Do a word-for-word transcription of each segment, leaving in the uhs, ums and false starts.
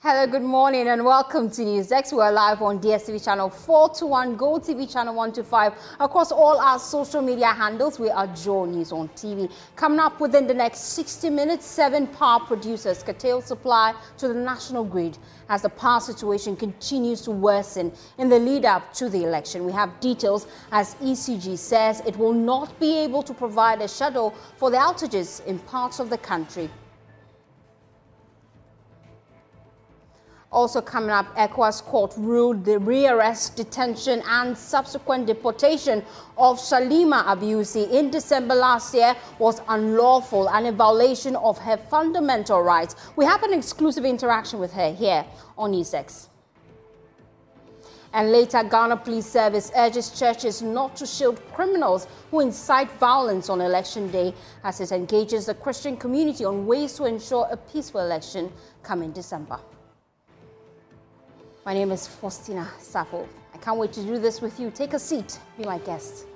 Hello, good morning and welcome to NewsDesk. We're live on D S T V channel four two one, Go T V channel one two five. Across all our social media handles, we are Joe News on T V. Coming up within the next sixty minutes, seven power producers curtail supply to the national grid as the power situation continues to worsen in the lead up to the election. We have details as E C G says it will not be able to provide a schedule for the outages in parts of the country. Also coming up, ECOWAS court ruled the rearrest, detention and subsequent deportation of Shalima Abiusi in December last year was unlawful and a violation of her fundamental rights. We have an exclusive interaction with her here on NewsDesk. And later, Ghana Police Service urges churches not to shield criminals who incite violence on election day as it engages the Christian community on ways to ensure a peaceful election coming December. My name is Faustina Safo. I can't wait to do this with you. Take a seat, be my guest.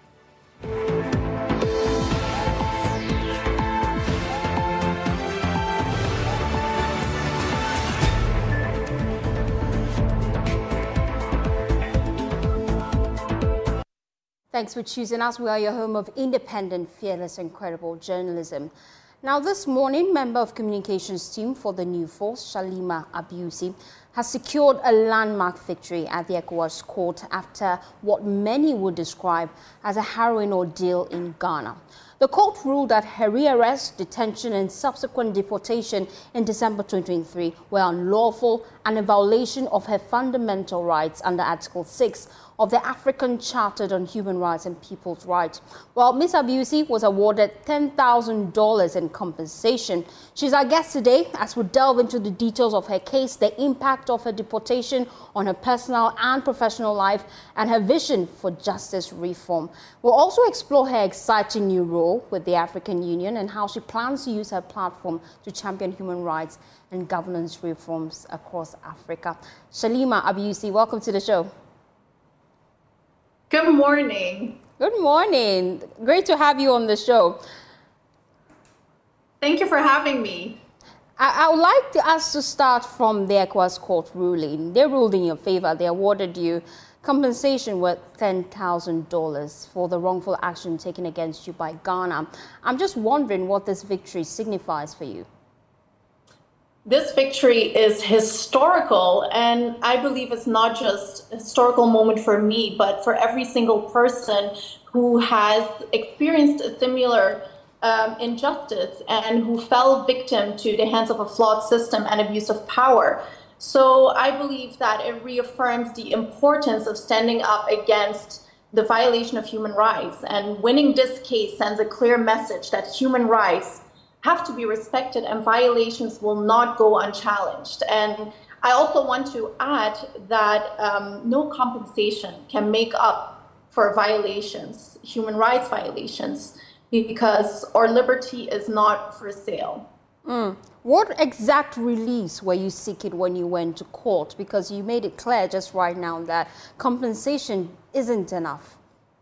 Thanks for choosing us. We are your home of independent, fearless, and credible journalism. Now, this morning, member of communications team for the New Force, Shalima Abiusi, has secured a landmark victory at the ECOWAS court after what many would describe as a harrowing ordeal in Ghana. The court ruled that her rearrest, detention and subsequent deportation in December twenty twenty-three were unlawful and a violation of her fundamental rights under Article six of the African Charter on Human Rights and People's Rights. While Miz Abiusi was awarded ten thousand dollars in compensation. She's our guest today as we delve into the details of her case, the impact of her deportation on her personal and professional life, and her vision for justice reform. We'll also explore her exciting new role with the African Union and how she plans to use her platform to champion human rights and governance reforms across Africa. Shalima Abiusi, welcome to the show. Good morning. Good morning. Great to have you on the show. Thank you for having me. I, I would like to us to start from the ECOWAS court ruling. They ruled in your favor. They awarded you compensation worth ten thousand dollars for the wrongful action taken against you by Ghana. I'm just wondering what this victory signifies for you. This victory is historical, and I believe it's not just a historical moment for me, but for every single person who has experienced a similar um, injustice and who fell victim to the hands of a flawed system and abuse of power. So I believe that it reaffirms the importance of standing up against the violation of human rights, and winning this case sends a clear message that human rights have to be respected and violations will not go unchallenged. And I also want to add that um, no compensation can make up for violations, human rights violations, because our liberty is not for sale. Mm. What exact release were you seeking when you went to court? Because you made it clear just right now that compensation isn't enough.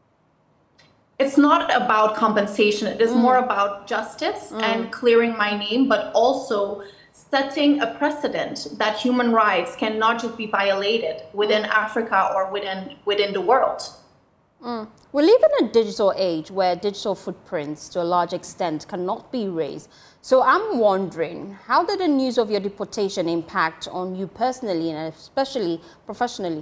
It's not about compensation. It is Mm. more about justice Mm. and clearing my name, but also setting a precedent that human rights cannot just be violated within Africa or within, within the world. Mm. We live in a digital age where digital footprints to a large extent cannot be raised. So I'm wondering, how did the news of your deportation impact on you personally and especially professionally?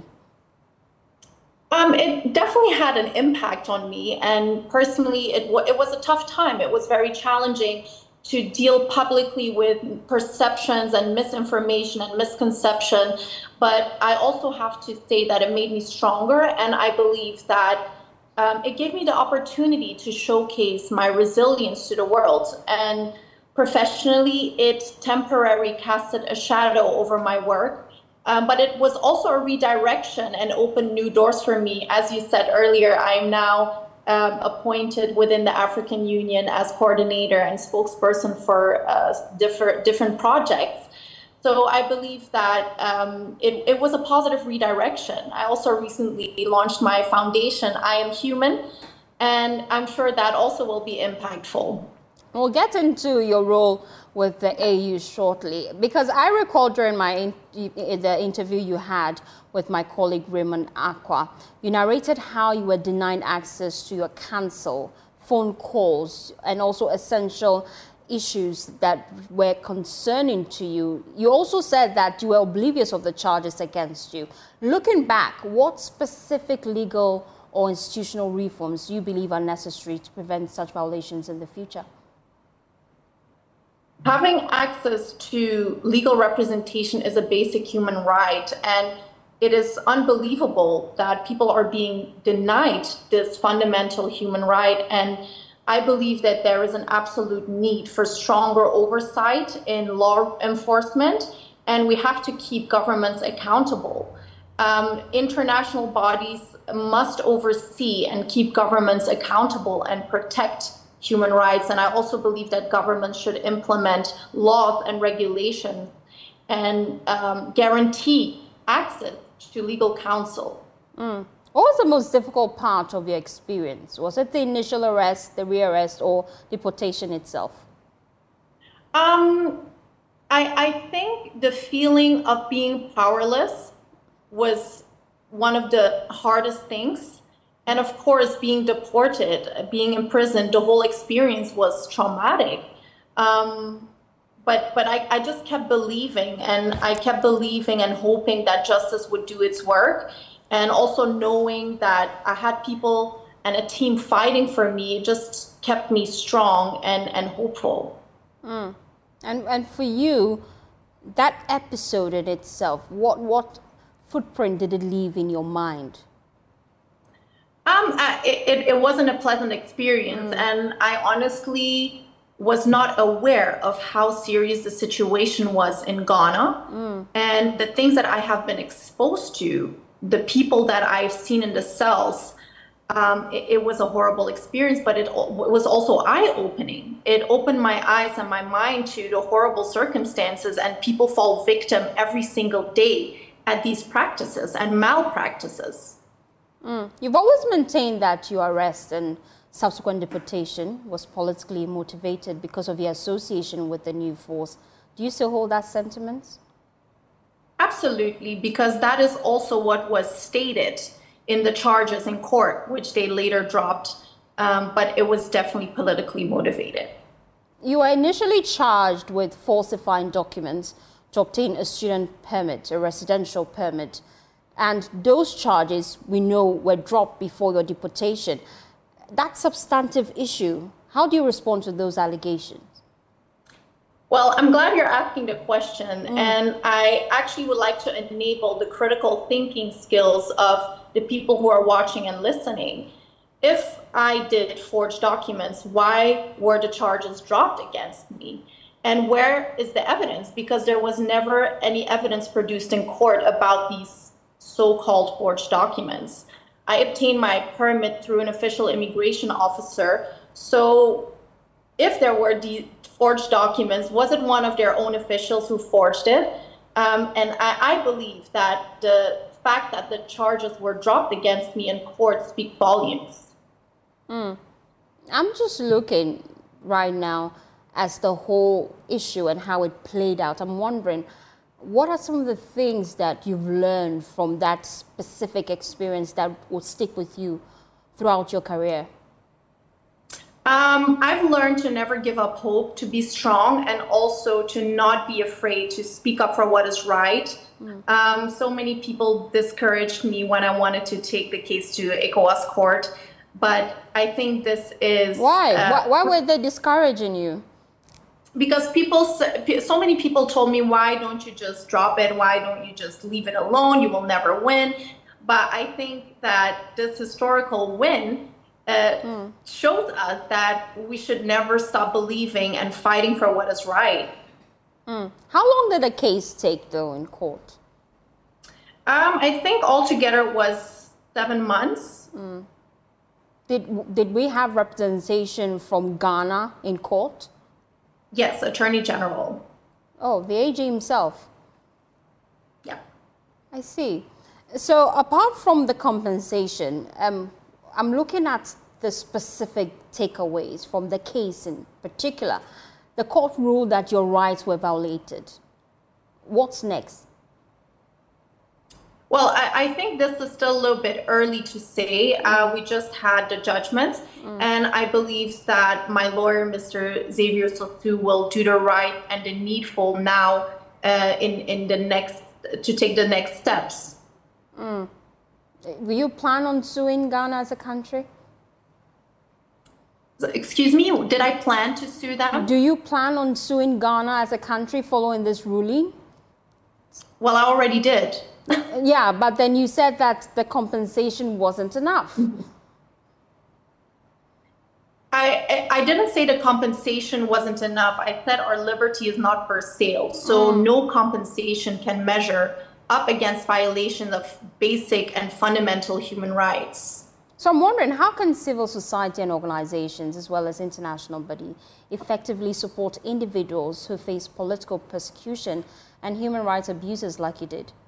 Um, it definitely had an impact on me, and personally, it, it was a tough time. It was very challenging to deal publicly with perceptions and misinformation and misconception. But I also have to say that it made me stronger, and I believe that um, it gave me the opportunity to showcase my resilience to the world. And professionally, it temporarily casted a shadow over my work. Um, but it was also a redirection and opened new doors for me. As you said earlier, I am now um, appointed within the African Union as coordinator and spokesperson for uh, different, different projects. So I believe that um, it, it was a positive redirection. I also recently launched my foundation, I Am Human, and I'm sure that also will be impactful. We'll get into your role with the A U shortly, because I recall during my in, the interview you had with my colleague Raymond Aqua, you narrated how you were denied access to your counsel, phone calls, and also essential issues that were concerning to you. You also said that you were oblivious of the charges against you. Looking back, what specific legal or institutional reforms do you believe are necessary to prevent such violations in the future? Having access to legal representation is a basic human right, and it is unbelievable that people are being denied this fundamental human right. And I believe that there is an absolute need for stronger oversight in law enforcement, and we have to keep governments accountable. Um, international bodies must oversee and keep governments accountable and protect human rights. And I also believe that governments should implement laws and regulations and um, guarantee access to legal counsel. Mm. What was the most difficult part of your experience? Was it the initial arrest, the rearrest, or deportation itself? Um, I, I think the feeling of being powerless was one of the hardest things. And of course, being deported, being imprisoned, the whole experience was traumatic. Um, but but I, I just kept believing, and I kept believing and hoping that justice would do its work. And also knowing that I had people and a team fighting for me just kept me strong and, and hopeful. Mm. And, and for you, that episode in itself, what, what footprint did it leave in your mind? Um, I, it, it wasn't a pleasant experience. Mm. And I honestly was not aware of how serious the situation was in Ghana. Mm. And the things that I have been exposed to, the people that I've seen in the cells, um, it, it was a horrible experience, but it, it was also eye-opening. It opened my eyes and my mind to the horrible circumstances, and people fall victim every single day at these practices and malpractices. Mm. You've always maintained that your arrest and subsequent deportation was politically motivated because of your association with the new force. Do you still hold that sentiment? Absolutely, because that is also what was stated in the charges in court, which they later dropped, um, but it was definitely politically motivated. You were initially charged with falsifying documents to obtain a student permit, a residential permit, and those charges, we know, were dropped before your deportation. That substantive issue, how do you respond to those allegations? Well, I'm glad you're asking the question, mm. and I actually would like to enable the critical thinking skills of the people who are watching and listening. If I did forge documents, why were the charges dropped against me? And where is the evidence? Because there was never any evidence produced in court about these so-called forged documents. I obtained my permit through an official immigration officer. So if there were de- forged documents, was it one of their own officials who forged it? Um, and I, I believe that the fact that the charges were dropped against me in court speak volumes. Mm. I'm just looking right now as the whole issue and how it played out. I'm wondering, what are some of the things that you've learned from that specific experience that will stick with you throughout your career? Um, I've learned to never give up hope, to be strong, and also to not be afraid to speak up for what is right. Mm. Um, so many people discouraged me when I wanted to take the case to ECOWAS court, but I think this is... Why? Uh, why, why were they discouraging you? Because people, so many people told me, why don't you just drop it? Why don't you just leave it alone? You will never win. But I think that this historical win uh, mm. shows us that we should never stop believing and fighting for what is right. Mm. How long did the case take, though, in court? Um, I think altogether it was seven months. Mm. Did, did we have representation from Ghana in court? Yes, Attorney General. Oh, the A G himself. Yeah. I see. So apart from the compensation, um, I'm looking at the specific takeaways from the case in particular? The court ruled that your rights were violated. What's next? Well, I, I think this is still a little bit early to say. Uh, we just had the judgment, mm. and I believe that my lawyer, Mister Xavier Sotu, will do the right and the needful now uh, in in the next to take the next steps. Mm. Will you plan on suing Ghana as a country? Excuse me, did I plan to sue them? Do you plan on suing Ghana as a country following this ruling? Well, I already did. Yeah, but then you said that the compensation wasn't enough. I, I didn't say the compensation wasn't enough. I said our liberty is not for sale. So mm. no compensation can measure up against violations of basic and fundamental human rights. So I'm wondering, how can civil society and organizations, as well as international bodies, effectively support individuals who face political persecution and human rights abuses like you did?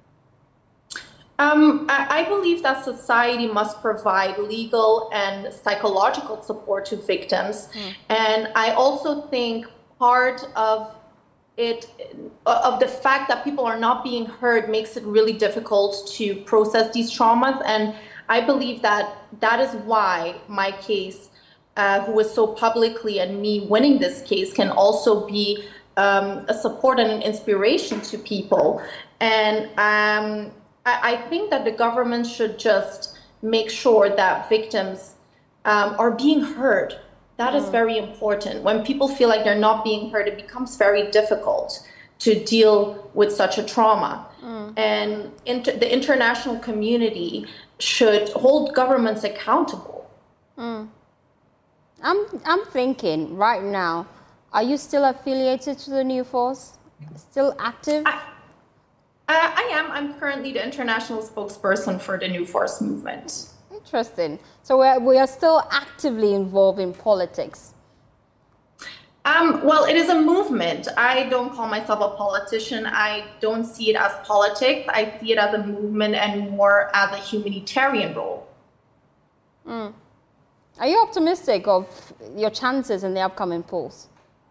Um, I, I believe that society must provide legal and psychological support to victims. Mm. And I also think part of it, of the fact that people are not being heard, makes it really difficult to process these traumas. And I believe that that is why my case, uh, who was so publicly, and me winning this case, can also be um, a support and an inspiration to people. And um, I, I think that the government should just make sure that victims um, are being heard. That mm. is very important. When people feel like they're not being heard, it becomes very difficult to deal with such a trauma. Mm. And inter the international community should hold governments accountable. Mm. I'm, I'm thinking right now, are you still affiliated to the New Force? Still active? I, I, I am. I'm currently the international spokesperson for the New Force movement. Interesting. So we're, we are still actively involved in politics. Um, well, it is a movement. I don't call myself a politician. I don't see it as politics. I see it as a movement and more as a humanitarian role. Mm. Are you optimistic of your chances in the upcoming polls?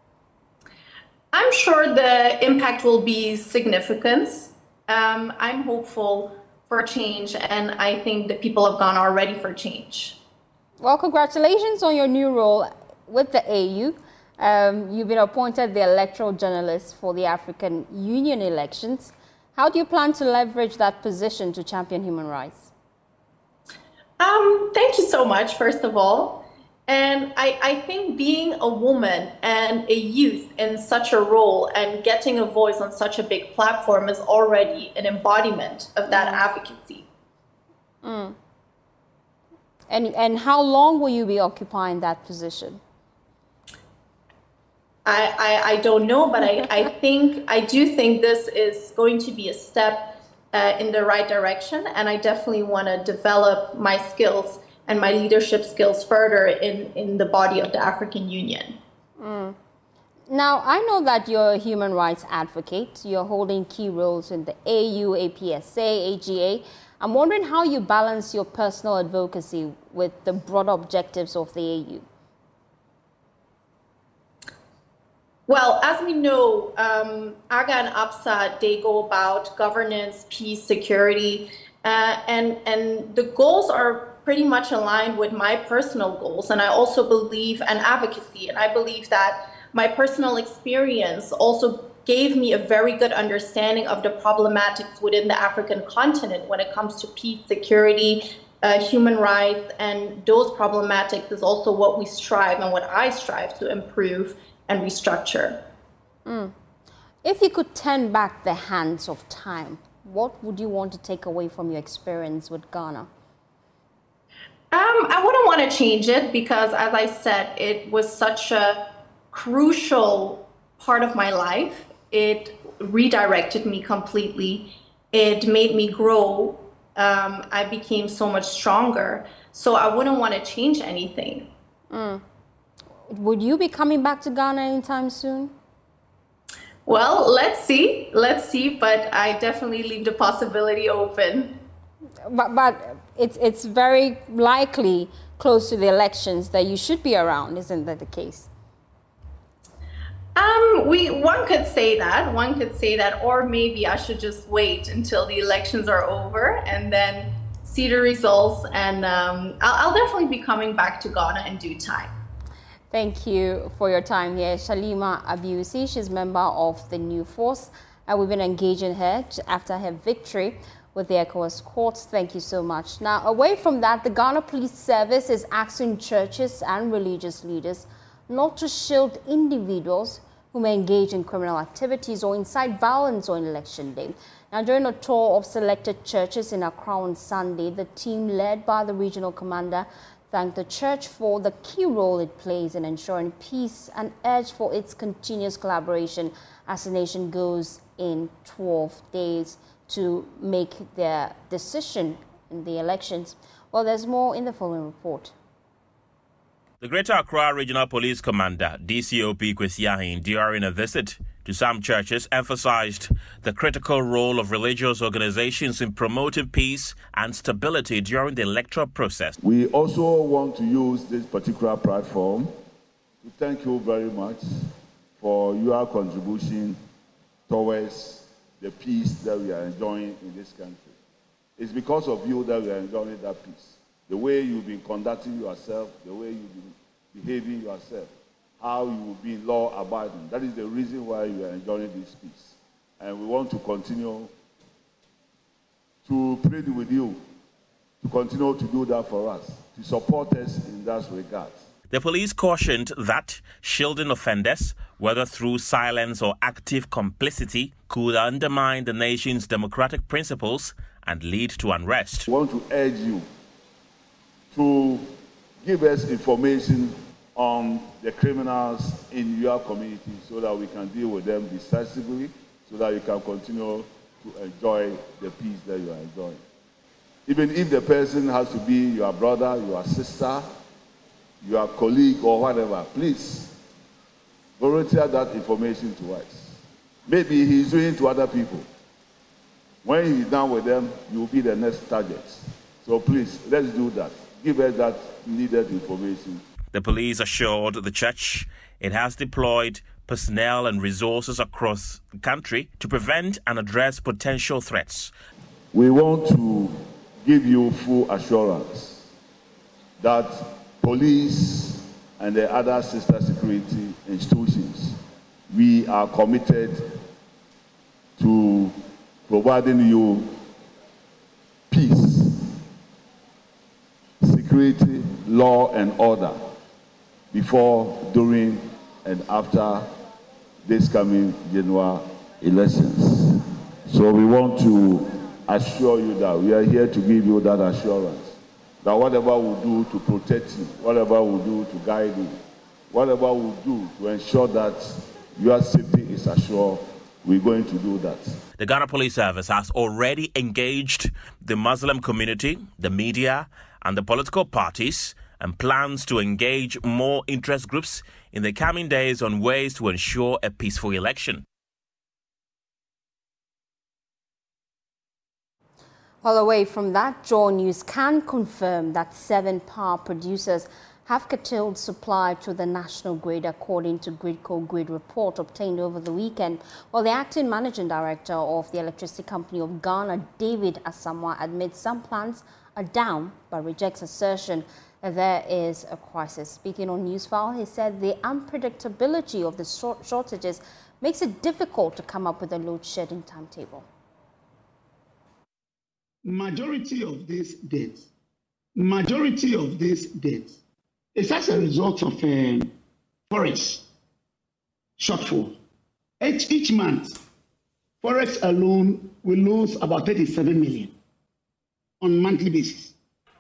I'm sure the impact will be significant. Um, I'm hopeful for change, and I think the people of Ghana are ready for change. Well, congratulations on your new role with the A U. Um, you've been appointed the electoral journalist for the African Union elections. How do you plan to leverage that position to champion human rights? Um, thank you so much, first of all. And I, I think being a woman and a youth in such a role and getting a voice on such a big platform is already an embodiment of that mm. advocacy. Mm. And, and how long will you be occupying that position? I, I, I don't know, but I, I think, I do think this is going to be a step uh, in the right direction. And I definitely want to develop my skills and my leadership skills further in, in the body of the African Union. Mm. Now, I know that you're a human rights advocate. You're holding key roles in the A U, A P S A, A G A. I'm wondering how you balance your personal advocacy with the broader objectives of the A U. Well, as we know, um, AGA and APSA, they go about governance, peace, security, uh, and, and the goals are pretty much aligned with my personal goals. And I also believe in advocacy. And I believe that my personal experience also gave me a very good understanding of the problematics within the African continent when it comes to peace, security, uh, human rights, and those problematics is also what we strive and what I strive to improve and restructure. Mm. If you could turn back the hands of time, what would you want to take away from your experience with Ghana? Um, I wouldn't want to change it because, as I said, it was such a crucial part of my life. It redirected me completely. It made me grow. Um, I became so much stronger. So I wouldn't want to change anything. Mm. Would you be coming back to Ghana anytime soon? Well, let's see. Let's see. But I definitely leave the possibility open. But, but it's, it's very likely close to the elections that you should be around, isn't that the case? Um, we one could say that, one could say that, or maybe I should just wait until the elections are over and then see the results. And um, I'll, I'll definitely be coming back to Ghana in due time. Thank you for your time here, Shalima Abiusi. She's member of the New Force, and we've been engaging her after her victory with the ECOWAS courts. Thank you so much. Now, away from that, the Ghana Police Service is asking churches and religious leaders not to shield individuals who may engage in criminal activities or incite violence on election day. Now, during a tour of selected churches in Accra on Sunday, the team led by the regional commander thanked the church for the key role it plays in ensuring peace and urged for its continuous collaboration as the nation goes in twelve days to make their decision in the elections. Well, there's more in the following report. The Greater Accra Regional Police Commander, D C O P Kwesi Ahin, during a visit to some churches, emphasized the critical role of religious organizations in promoting peace and stability during the electoral process. We also want to use this particular platform to thank you very much for your contribution towards the peace that we are enjoying in this country. It's because of you that we are enjoying that peace. The way you've been conducting yourself, the way you've been behaving yourself, how you will be law-abiding. That is the reason why you are enjoying this peace. And we want to continue to plead with you to continue to do that for us, to support us in that regard. The police cautioned that shielding offenders, whether through silence or active complicity, could undermine the nation's democratic principles and lead to unrest. We want to urge you to give us information on the criminals in your community so that we can deal with them decisively, so that you can continue to enjoy the peace that you are enjoying. Even if the person has to be your brother, your sister, your colleague or whatever, please volunteer that information to us. Maybe he's doing it to other people. When he's done with them, you will be the next target. So please, let's do that. Give us that needed information. The police assured the church it has deployed personnel and resources across the country to prevent and address potential threats. We want to give you full assurance that police and the other sister security institutions, we are committed to providing you peace, security, law and order before, during and after this coming general elections. So we want to assure you that we are here to give you that assurance that whatever we do to protect you, whatever we do to guide you, whatever we do to ensure that your safety is assured, we're going to do that. The Ghana Police Service has already engaged the Muslim community, the media, and the political parties, and plans to engage more interest groups in the coming days on ways to ensure a peaceful election. Well, away from that, Joy News can confirm that seven power producers have curtailed supply to the national grid, according to Gridco Grid report obtained over the weekend. Well, the acting managing director of the Electricity Company of Ghana, David Asamoah, admits some plants are down, but rejects assertion that there is a crisis. Speaking on Newsfile, he said the unpredictability of the short shortages makes it difficult to come up with a load shedding timetable. Majority of these deaths, majority of these deaths is as a result of a forest shortfall. Each, each month, forest alone will lose about thirty-seven million on a monthly basis.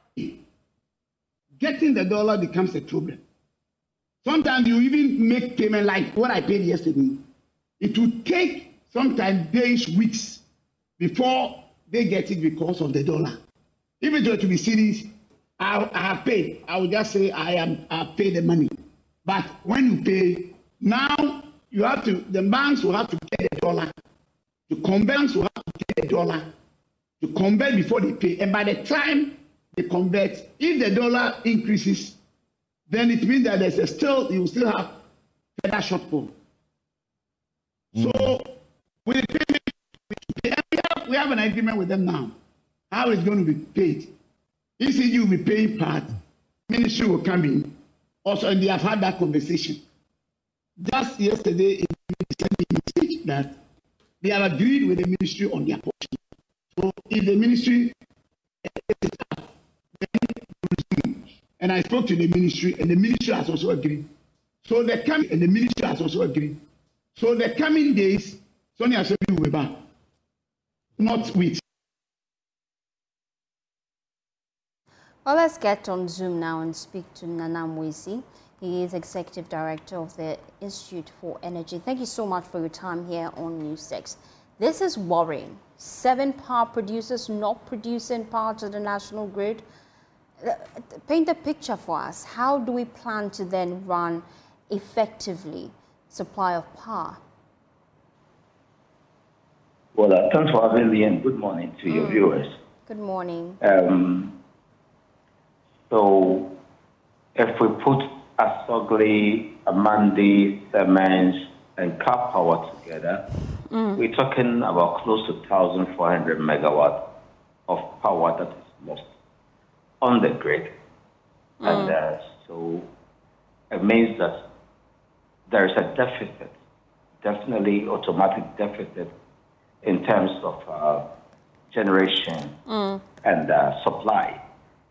Getting the dollar becomes a problem. Sometimes you even make payment like what I paid yesterday. It will take sometimes days, weeks before they get it because of the dollar. If it were to be serious, I, I have paid. I will just say I am I have paid the money. But when you pay, now you have to, the banks will have to get the dollar. The conveyance will have to get the dollar. to convert before they pay. And by the time they convert, if the dollar increases, then it means that there's a still, you will still have further shortfall. Mm. So with the payment, we have, we have an agreement with them now. How it's going to be paid. E C G will be paying part, ministry will come in. Also, and they have had that conversation. Just yesterday, they sent me a message that they have agreed with the ministry on their portion. So if the ministry is up, then and I spoke to the ministry, and the ministry has also agreed. So the coming, and the ministry has also agreed. So the coming days, Sonia Asobi will be back, not with. Well, let's get on Zoom now and speak to Nana Mwesi. He is Executive Director of the Institute for Energy. Thank you so much for your time here on News six. This is worrying. Seven power producers not producing power to the national grid. Paint a picture for us. How do we plan to then run effectively supply of power? Well, uh, thanks for having me and good morning to mm. your viewers. Good morning. Um, so, if we put Asogli, Amandi, Siemens, and Car Power together, mm. we're talking about close to one thousand four hundred megawatts of power that is lost on the grid. Mm. And uh, so it means that there is a deficit, definitely automatic deficit in terms of uh, generation mm. and uh, supply.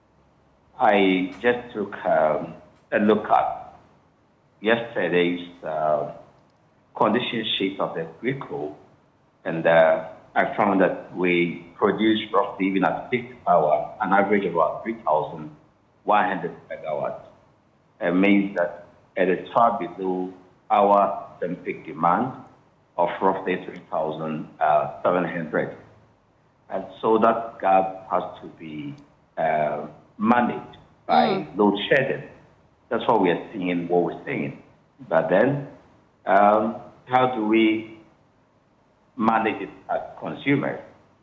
I just took um, a look at yesterday's uh, condition sheet of the grid code, and uh, I found that we produce roughly, even at peak power, an average of about three thousand one hundred megawatts. It means that it is far below our peak demand of roughly three thousand seven hundred. And so that gap has to be uh, managed by mm. load shedding. That's what we are seeing, what we're seeing. But then, um, how do we manage it as consumers?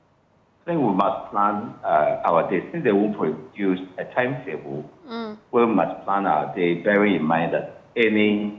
I think we must plan uh, our day. Since they won't produce a timetable, mm. we must plan our day, bearing in mind that any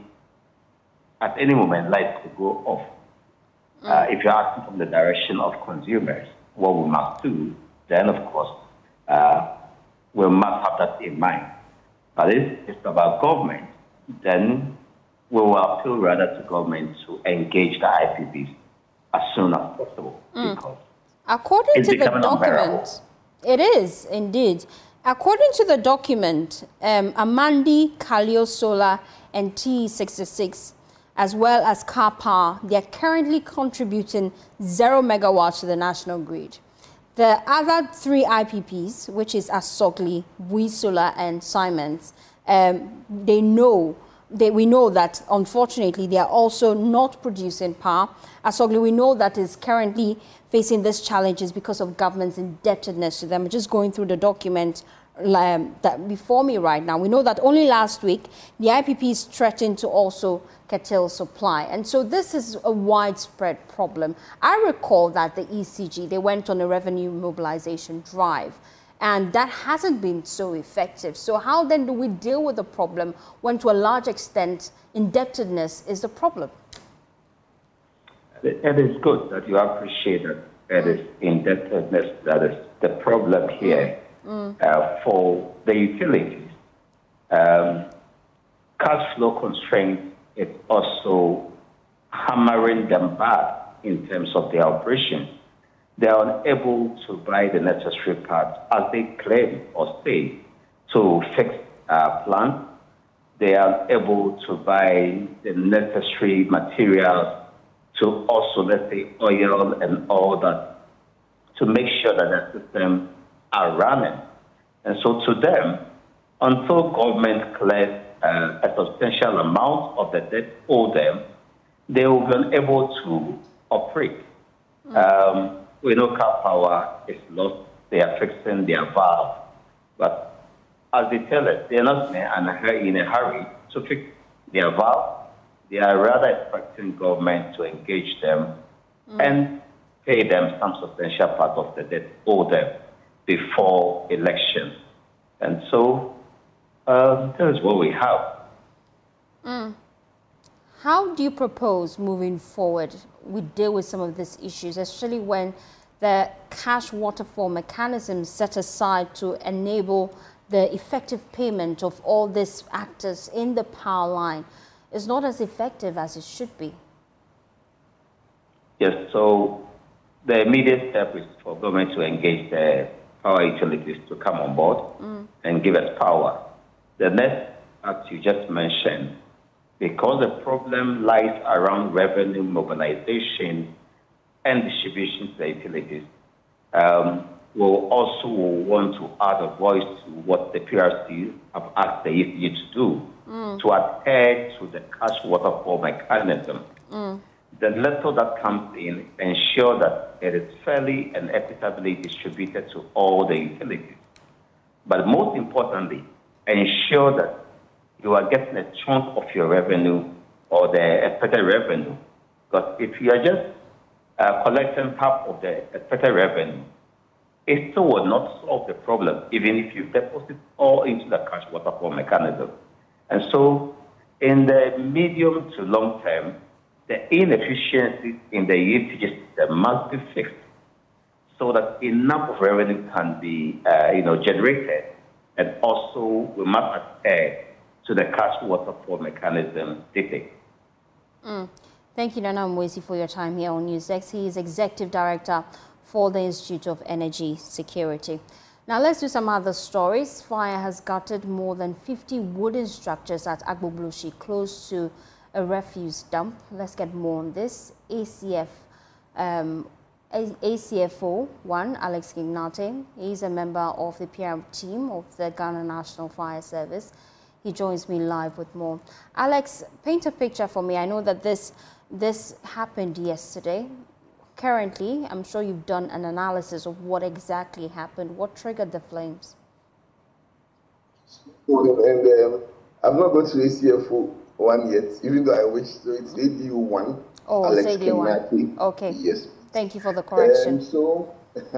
at any moment lights could go off. Mm. Uh, if you're asking from the direction of consumers, what we must do, then of course, uh, we must have that in mind. But if it's about government, then we will appeal rather to government to engage the I P Ps as soon as possible. Mm. Because according to the document, it is indeed. According to the document, um, Amandi, Kalio Solar, and T sixty-six, as well as Car Power, they are currently contributing zero megawatts to the national grid. The other three I P Ps, which is Asogli, Bui Solar, and Siemens, um, they know, they, we know that unfortunately they are also not producing power. Asogli, we know that is currently facing these challenges because of government's indebtedness to them. I'm just going through the document um, that before me right now. We know that only last week the I P Ps threatened to also curtail supply. And so this is a widespread problem. I recall that the E C G, they went on a revenue mobilization drive, and that hasn't been so effective. So how then do we deal with the problem when to a large extent indebtedness is the problem? It is good that you appreciate that it is indebtedness that is the problem here mm. uh, for the utilities. Um, cash flow constraints, it's also hammering them back in terms of their operation. They are unable to buy the necessary parts as they claim or say to fix uh, plants. They are able to buy the necessary materials to also, let's say, oil and all that, to make sure that the systems are running. And so to them, until government collects uh, a substantial amount of the debt owed them, they will be unable to operate. Mm. Um, we know Car Power is lost. They are fixing their valve. But as they tell us, they are not in a hurry to fix their valve. They are rather expecting government to engage them mm. and pay them some substantial part of the debt owed them before election. And so um, that is what we have. Mm. How do you propose moving forward we deal with some of these issues, especially when the cash waterfall mechanism set aside to enable the effective payment of all these actors in the power line is not as effective as it should be? Yes, so the immediate step is for government to engage the power utilities to come on board mm. and give us power. The next act you just mentioned, because the problem lies around revenue mobilization and distribution to the utilities, um, we'll also want to add a voice to what the P R C have asked the E C G to do, mm. to adhere to the cash waterfall mechanism. Mm. The letter that comes in ensure that it is fairly and equitably distributed to all the utilities. But most importantly, ensure that you are getting a chunk of your revenue or the expected revenue. Because if you are just uh, collecting half of the expected revenue, it still will not solve the problem, even if you deposit all into the cash waterfall mechanism. And so, in the medium to long term, the inefficiencies in the E T G system must be fixed so that enough of revenue can be uh, you know, generated, and also we must adhere to the cash waterfall mechanism dictate. Mm. Thank you, Nana Mwesi, for your time here on NewsX. He is Executive Director for the Institute of Energy Security. Now let's do some other stories. Fire has gutted more than fifty wooden structures at Agbogbloshi, close to a refuse dump. Let's get more on this. A C F, um, A C F O one, Alex Gignate, he's a member of the P R team of the Ghana National Fire Service. He joins me live with more. Alex, paint a picture for me. I know that this, this happened yesterday. Currently, I'm sure you've done an analysis of what exactly happened. What triggered the flames? And um, I'm not going to A C F O one yet, even though I wish. So it's A D O one. Oh, Alex it's A D O one. Okay. Yes. Thank you for the correction. Um, so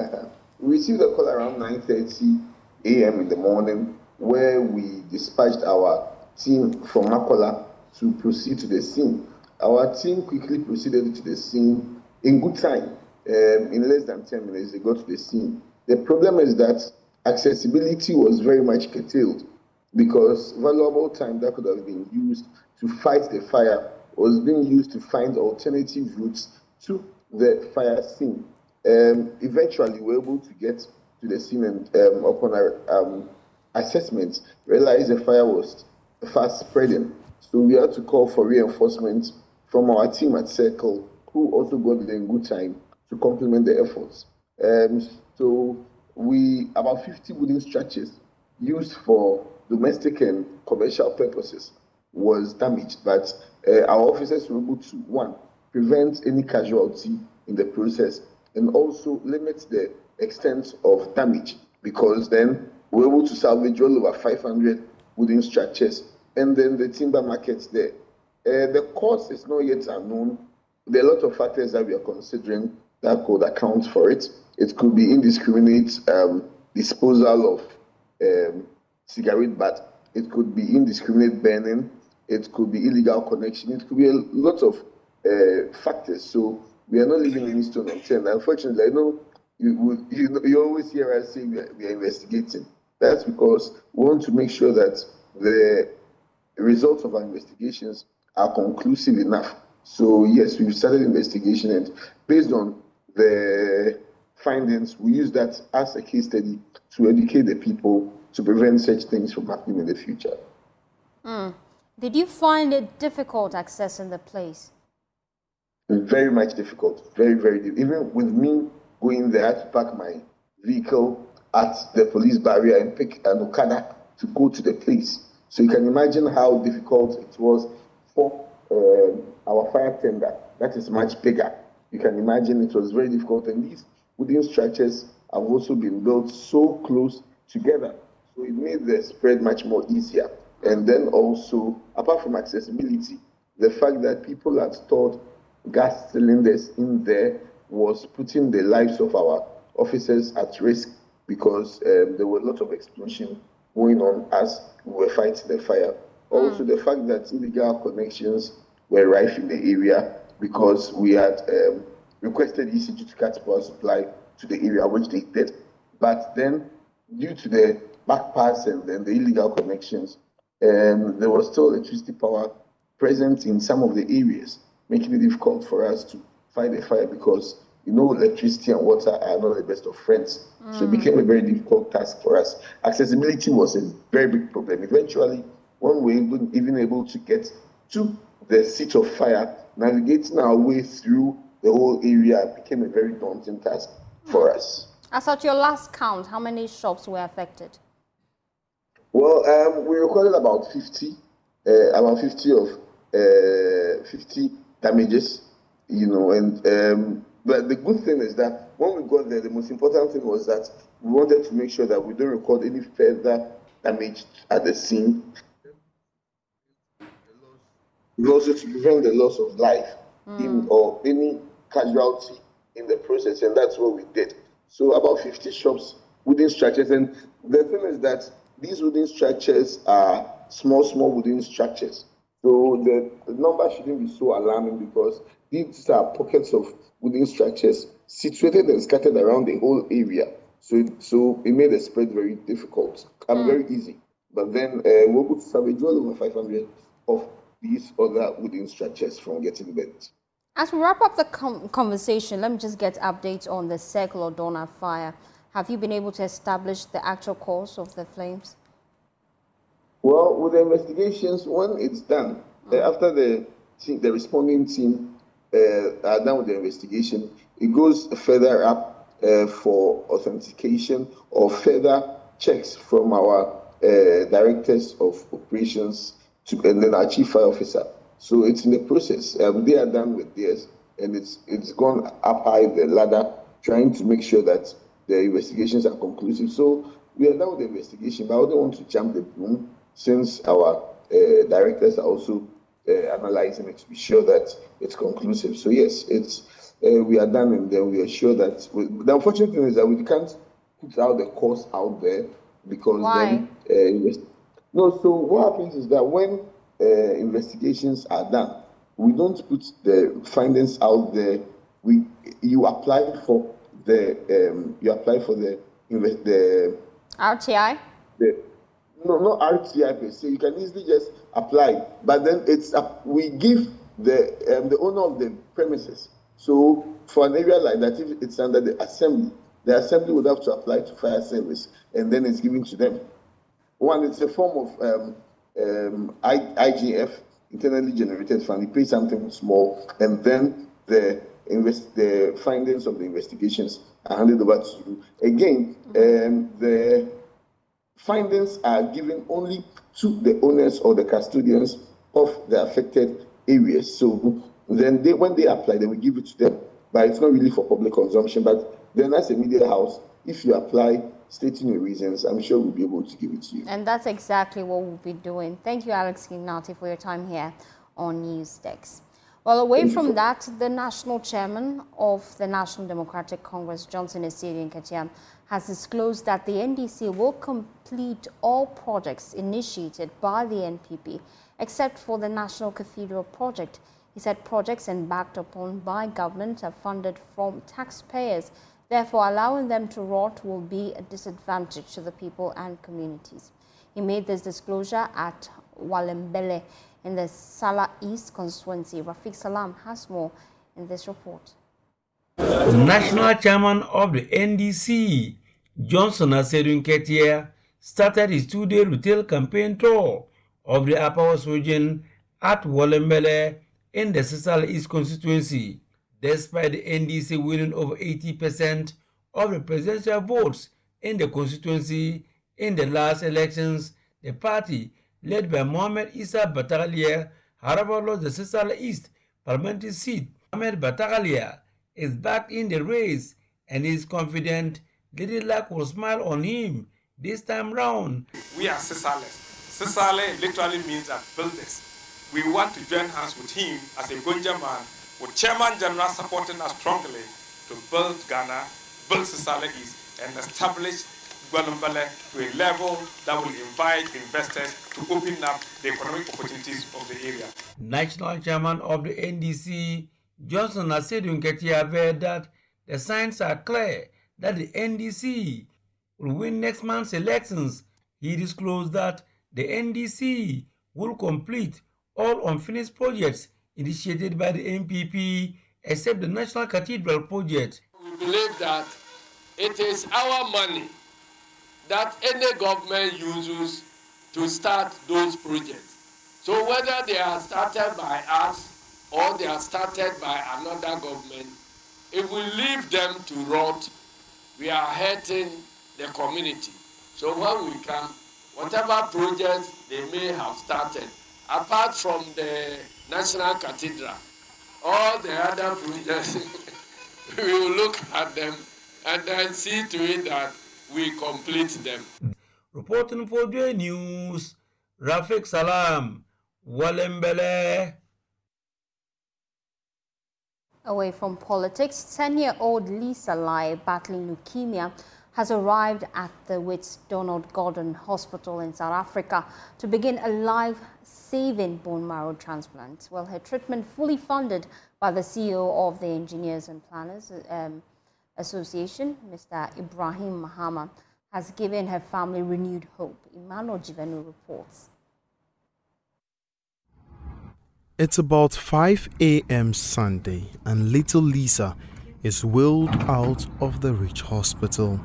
we received a call around nine thirty a m in the morning, where we dispatched our team from Makola to proceed to the scene. Our team quickly proceeded to the scene in good time. Um, in less than ten minutes, they got to the scene. The problem is that accessibility was very much curtailed because valuable time that could have been used to fight the fire was being used to find alternative routes to the fire scene. Um, eventually, we were able to get to the scene and um, upon our um, assessment, realized the fire was fast spreading. So we had to call for reinforcement from our team at Circle, who also got there in good time to complement the efforts. Um, so we, about fifty wooden structures used for domestic and commercial purposes was damaged, but uh, our officers were able to, one, prevent any casualty in the process and also limit the extent of damage, because then we were able to salvage well over five hundred wooden structures, and then the timber markets there. Uh, the cause is not yet unknown. There are a lot of factors that we are considering that could account for it. It could be indiscriminate um, disposal of um, cigarette butt. It could be indiscriminate burning. It could be illegal connection. It could be a lot of uh, factors. So we are not leaving any stone unturned. Unfortunately, I know you, you, you always hear us say we are, we are investigating. That's because we want to make sure that the results of our investigations are conclusive enough. So yes, we've started investigation, and based on the findings, we use that as a case study to educate the people to prevent such things from happening in the future. Mm. Did you find it difficult accessing the place? Very much difficult, very, very difficult. Even with me going there to park my vehicle at the police barrier and pick an Okada to go to the place. So you can imagine how difficult it was for uh, our fire tender. That is much bigger. You can imagine it was very difficult. And these wooden structures have also been built so close together. So it made the spread much more easier. And then also, apart from accessibility, the fact that people had stored gas cylinders in there was putting the lives of our officers at risk because um, there were a lot of explosion going on as we were fighting the fire. Also, the fact that illegal connections were rife in the area because we had um, requested E C G to cut power supply to the area, which they did. But then, due to the backpass and then the illegal connections, um, there was still electricity power present in some of the areas, making it difficult for us to fight the fire because, you know, electricity and water are not the best of friends. Mm. So it became a very difficult task for us. Accessibility was a very big problem. Eventually, when we were even able to get to the seat of fire, navigating our way through the whole area became a very daunting task mm. for us. As at your last count, how many shops were affected? Well, um, we recorded about fifty, uh, about fifty of uh, fifty damages, you know, and um, but the good thing is that when we got there, the most important thing was that we wanted to make sure that we don't record any further damage at the scene. Also to prevent the loss of life mm. in, or any casualty in the process, and that's what we did. So about fifty shops, wooden structures, and the thing is that these wooden structures are small, small wooden structures. So the, the number shouldn't be so alarming because these are pockets of wooden structures situated and scattered around the whole area. So it, so it made the spread very difficult and mm. very easy. But then uh, we're able to salvage well over five hundred of these other wooden structures from getting bent. As we wrap up the com conversation, let me just get updates on the Circle Ordona fire. Have you been able to establish the actual cause of the flames? Well, with the investigations, when it's done, mm. uh, after the team, the responding team uh, are done with the investigation, it goes further up uh, for authentication or further checks from our uh, directors of operations to, and then our chief fire officer. So it's in the process. Um, they are done with theirs, and it's it's gone up high the ladder, trying to make sure that the investigations are conclusive. So we are done with the investigation, but I don't want to jump the broom since our uh, directors are also uh, analyzing it to be sure that it's conclusive. So yes, it's uh, we are done, and then we are sure that we, the unfortunate thing is that we can't put out the cause out there because Why? then uh, no. So what happens is that when uh, investigations are done, we don't put the findings out there. We you apply for the um, you apply for the the R T I. The, no, not R T I per se. You can easily just apply, but then it's uh, we give the um, the owner of the premises. So for an area like that, if it's under the assembly, the assembly would have to apply to fire service, and then it's given to them. One, it's a form of um, um, I G F, internally generated fund. You pay something small, and then the invest the findings of the investigations are handed over to you. Again, um, the findings are given only to the owners or the custodians of the affected areas. So then they, when they apply, they will give it to them, but it's not really for public consumption. But then as a media house, if you apply stating your reasons, I'm sure we'll be able to give it to you. And that's exactly what we'll be doing. Thank you, Alex Kingnati, for your time here on NewsDesk. Well, away from that, the national chairman of the National Democratic Congress, Johnson Asiedu Nketia, has disclosed that the N D C will complete all projects initiated by the N P P, except for the National Cathedral project. He said projects embarked upon by government are funded from taxpayers. Therefore, allowing them to rot will be a disadvantage to the people and communities. He made this disclosure at Walembele in the Salah East constituency. Rafiq Salam has more in this report. The national chairman of the N D C, Johnson Asiedu Nketia, started his two-day retail campaign tour of the Upper West region at Walembele in the Salah East constituency. Despite the N D C winning over eighty percent of the presidential votes in the constituency in the last elections, the party, led by Mohamed Issa Batagalia, however lost the Salah East parliamentary seat. Mohamed Batagalia is back in the race and is confident Little Luck will smile on him this time round. We are Sisales. Sisale literally means that builders. We want to join hands with him as a Gonja man, with Chairman General supporting us strongly to build Ghana, build Sisale East, and establish Guanambale to a level that will invite investors to open up the economic opportunities of the area. National Chairman of the N D C, Johnson Asedu Nketia, averred that the signs are clear that the N D C will win next month's elections. He disclosed that the N D C will complete all unfinished projects initiated by the N P P except the National Cathedral project. We believe that it is our money that any government uses to start those projects. So whether they are started by us or they are started by another government, if we leave them to rot, we are hurting the community. So when we come, whatever projects they may have started, apart from the National Cathedral, all the other projects, we will look at them and then see to it that we complete them. Reporting for J News, Rafik Salam, Walembele. Away from politics, ten-year-old Lisa Lai, battling leukemia, has arrived at the Wits Donald Gordon Hospital in South Africa to begin a life-saving bone marrow transplant. Well, her treatment, fully funded by the C E O of the Engineers and Planners um, Association, Mister Ibrahim Mahama, has given her family renewed hope. Emmanuel Jivenu reports. It's about five a m Sunday and little Lisa is wheeled out of the Rich Hospital.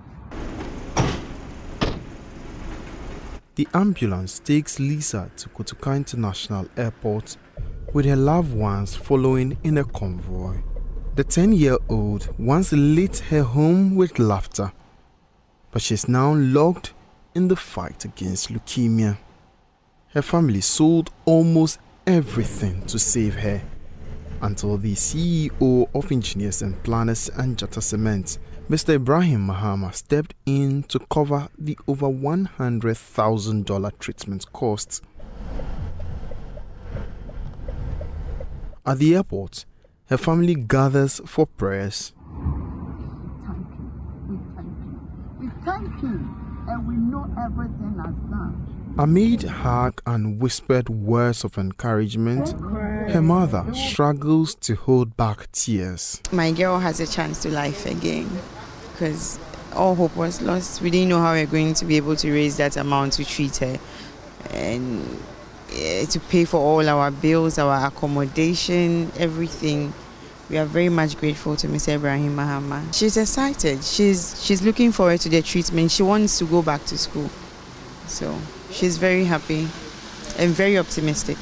The ambulance takes Lisa to Kotoka International Airport with her loved ones following in a convoy. The ten-year-old once lit her home with laughter, but she's now locked in the fight against leukemia. Her family sold almost everything to save her until the C E O of Engineers and Planners and Jata Cement, Mister Ibrahim Mahama, stepped in to cover the over one hundred thousand dollars treatment costs. At the airport, her family gathers for prayers. Thank you. We thank you. We thank you, and we know everything has done. Amid hug and whispered words of encouragement, her mother struggles to hold back tears. My girl has a chance to life again because all hope was lost. We didn't know how we were going to be able to raise that amount to treat her and uh, to pay for all our bills, our accommodation, everything. We are very much grateful to Mister Ibrahim Mahama. She's excited. She's, she's looking forward to the treatment. She wants to go back to school. So she's very happy and very optimistic.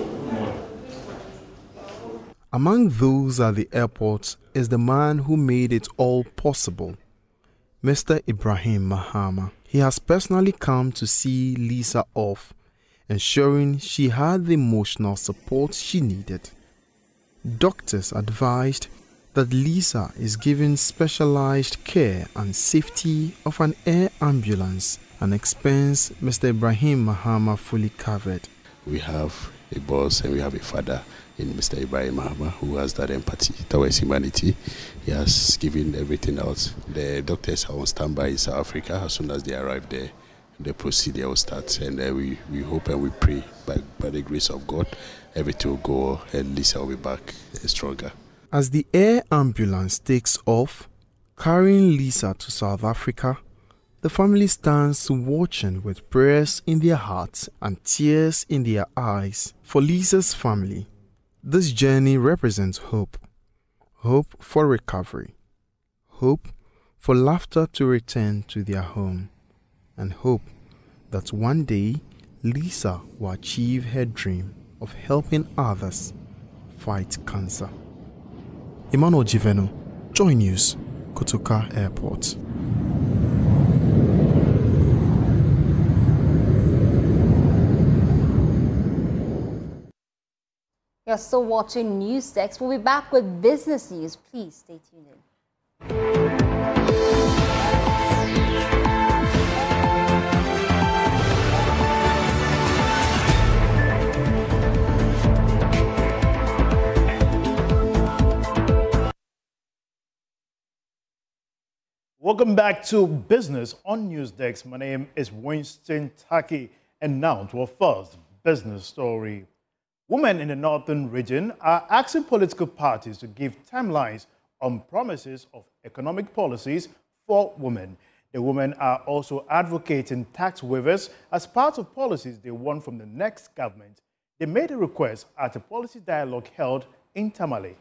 Among those at the airport is the man who made it all possible, Mister Ibrahim Mahama. He has personally come to see Lisa off, ensuring she had the emotional support she needed. Doctors advised that Lisa is given specialized care and safety of an air ambulance, an expense Mister Ibrahim Mahama fully covered. We have a boss and we have a father in Mister Ibrahim Mahama who has that empathy towards humanity. He has given everything else. The doctors are on standby in South Africa. As soon as they arrive there, the procedure will start, and uh, we, we hope and we pray by, by the grace of God, everything will go and Lisa will be back uh, stronger. As the air ambulance takes off, carrying Lisa to South Africa, the family stands watching with prayers in their hearts and tears in their eyes. For Lisa's family, this journey represents hope. Hope for recovery. Hope for laughter to return to their home. And hope that one day Lisa will achieve her dream of helping others fight cancer. Emmanuel Jivenu, Joy News, Kotoka Airport. You're still watching NewsDesk. We'll be back with business news. Please stay tuned in. Welcome back to Business on Newsdesk. My name is Winston Taki, and now to our first business story. Women in the northern region are asking political parties to give timelines on promises of economic policies for women. The women are also advocating tax waivers as part of policies they want from the next government. They made a request at a policy dialogue held in Tamale.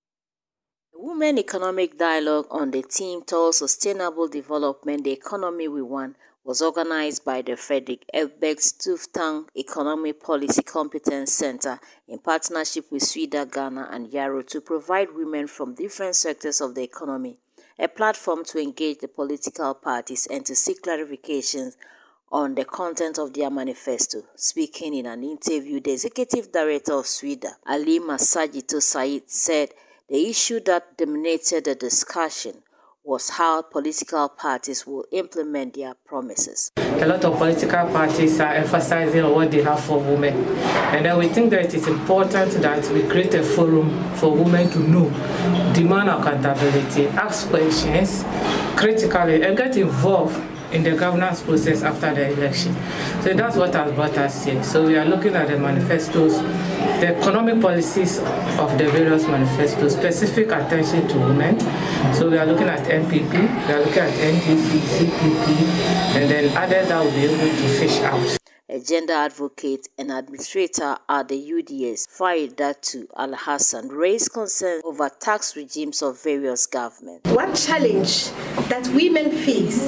The Women Economic Dialogue on the theme towards sustainable development, the economy we want, was organized by the Frederick Ebbeck Stuftang Economic Policy Competence Center in partnership with Swida Ghana and Yarrow to provide women from different sectors of the economy a platform to engage the political parties and to seek clarifications on the content of their manifesto. Speaking in an interview, the executive director of Swida, Ali Masajito Said, said the issue that dominated the discussion was how political parties will implement their promises. A lot of political parties are emphasizing on what they have for women. And then we think that it is important that we create a forum for women to know, demand accountability, ask questions critically, and get involved in the governance process after the election. So that's what has brought us here. So we are looking at the manifestos, the economic policies of the various manifestos, specific attention to women. So we are looking at N P P, we are looking at N D C, C P P, and then others that will be able to fish out. A gender advocate and administrator at the U D S, Faridatu Al-Hassan, raised concerns over tax regimes of various governments. One challenge that women face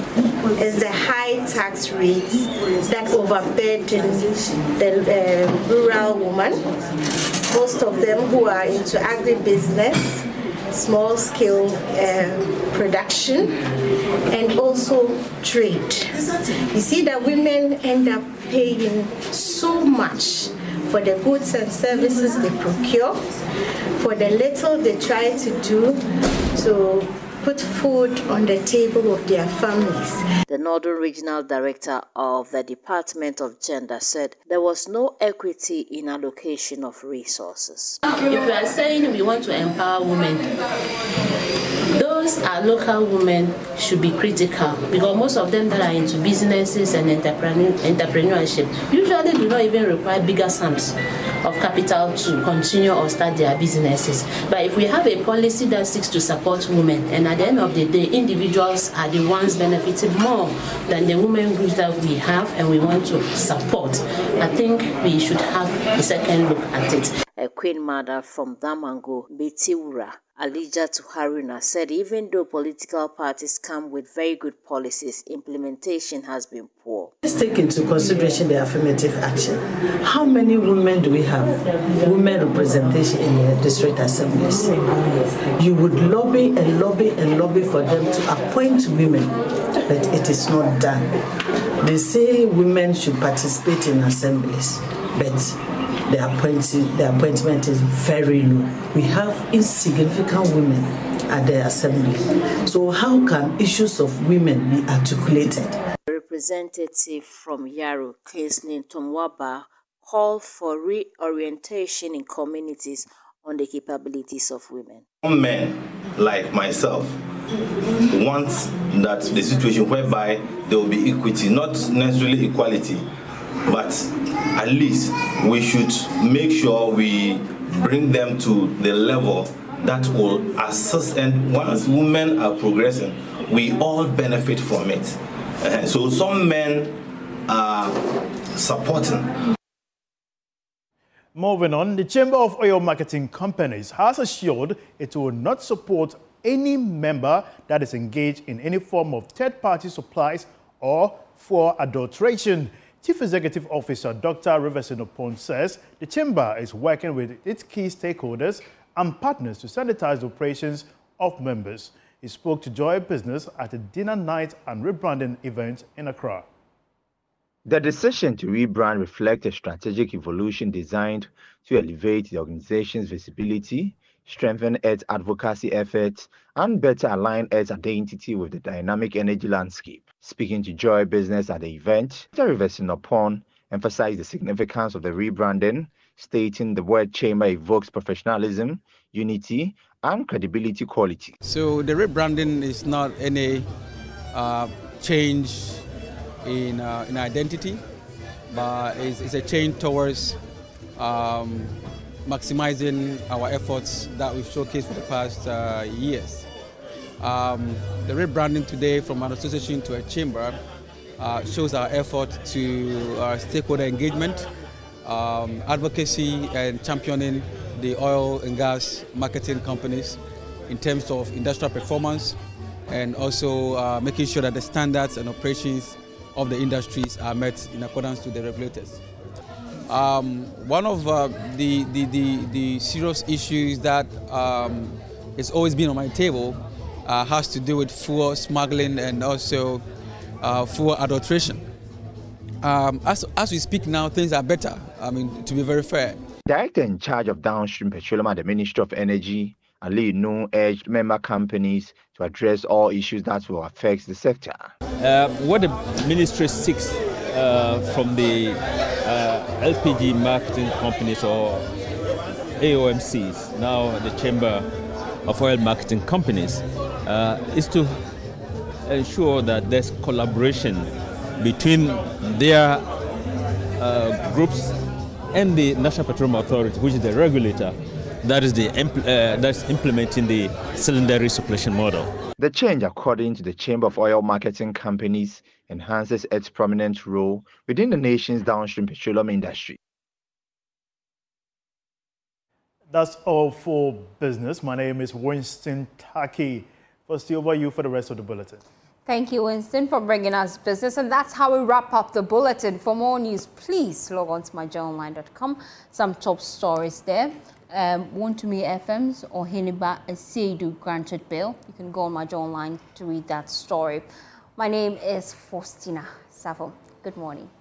is the high tax rates that overburden the uh, rural woman, most of them who are into agribusiness, small-scale uh, production, and also trade. You see that women end up paying so much for the goods and services they procure, for the little they try to do to put food on the table of their families. The Northern Regional Director of the Department of Gender said there was no equity in allocation of resources. If we are saying we want to empower women, those are local women should be critical, because most of them that are into businesses and entrepreneur, entrepreneurship usually do not even require bigger sums of capital to continue or start their businesses. But if we have a policy that seeks to support women, and at the end of the day, individuals are the ones benefiting more than the women groups that we have and we want to support, I think we should have a second look at it. A Queen Mother from Damango, Betiwura, Alijatu Haruna, said even though political parties come with very good policies, implementation has been poor. Let's take into consideration the affirmative action. How many women do we have? Women representation in the district assemblies. You would lobby and lobby and lobby for them to appoint women, but it is not done. They say women should participate in assemblies, but the appointment, the appointment is very low. We have insignificant women at the assembly. So how can issues of women be articulated? A representative from Yarrow, Kingsley Tomwaba, called for reorientation in communities on the capabilities of women. Some men, like myself, want that the situation whereby there will be equity, not necessarily equality, but at least we should make sure we bring them to the level that will assist. And once women are progressing, we all benefit from it. Uh, so some men are supporting. Moving on, the Chamber of Oil Marketing Companies has assured it will not support any member that is engaged in any form of third-party supplies or for adulteration. Chief Executive Officer Doctor Riverson Opon says the Chamber is working with its key stakeholders and partners to sanitize the operations of members. He spoke to Joy Business at a dinner night and rebranding event in Accra. The decision to rebrand reflects a strategic evolution designed to elevate the organization's visibility, strengthen its advocacy efforts, and better align its identity with the dynamic energy landscape. Speaking to Joy Business at the event, Doctor Riverson Opon emphasized the significance of the rebranding, stating the word chamber evokes professionalism, unity, and credibility quality. So the rebranding is not any uh, change in, uh, in identity, but it's, it's a change towards um, maximizing our efforts that we've showcased for the past uh, years. Um, the rebranding today from an association to a chamber uh, shows our effort to uh, stakeholder engagement, um, advocacy and championing the oil and gas marketing companies in terms of industrial performance, and also uh, making sure that the standards and operations of the industries are met in accordance to the regulators. Um, one of uh, the, the, the, the serious issues that um, has always been on my table uh, has to do with fuel smuggling and also uh, fuel adulteration. Um, as, as we speak now, things are better, I mean, to be very fair. Director in charge of downstream petroleum at the Ministry of Energy, Ali Nuh, urged member companies to address all issues that will affect the sector. Uh, what the ministry seeks uh, from the uh, L P G marketing companies or A O M Cs, now the Chamber of Oil Marketing Companies, uh, is to ensure that there's collaboration between their uh, groups and the National Petroleum Authority, which is the regulator that is the uh, that's implementing the cylinder resuppletion model. The change, according to the Chamber of Oil Marketing Companies, enhances its prominent role within the nation's downstream petroleum industry. That's all for business. My name is Winston Taki. First, over you for the rest of the bulletin. Thank you, Winston, for bringing us business. And that's how we wrap up the bulletin. For more news, please log on to my joy online dot com. Some top stories there. Um, Wontumi F M's or Hiniba Seidu granted bail. You can go on my joy online to read that story. My name is Faustina Savo. Good morning.